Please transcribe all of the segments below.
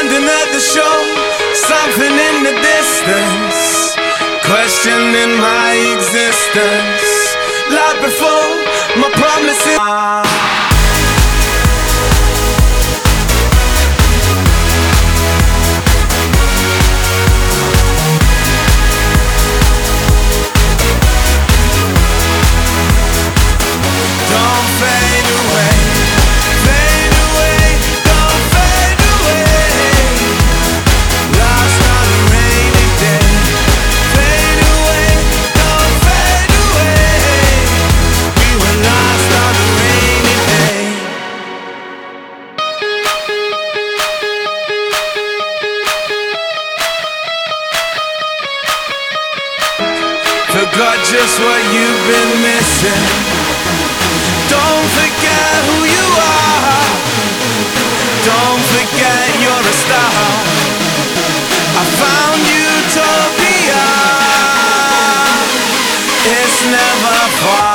Standing at the shore, something in the distance, questioning my existence. Like before, my promises. Forgot just what you've been missing. Don't forget who you are. Don't forget you're a star. I found utopia. It's never far.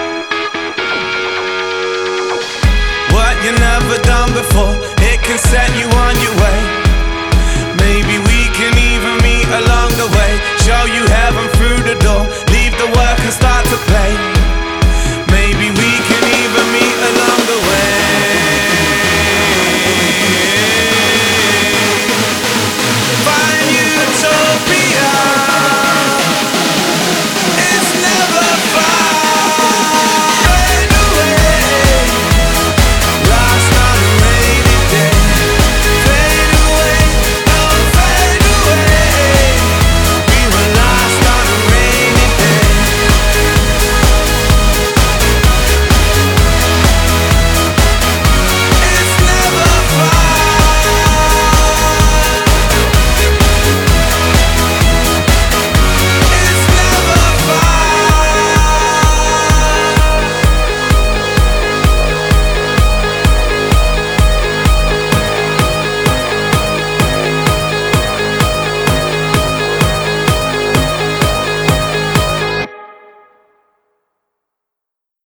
You never done before, it can set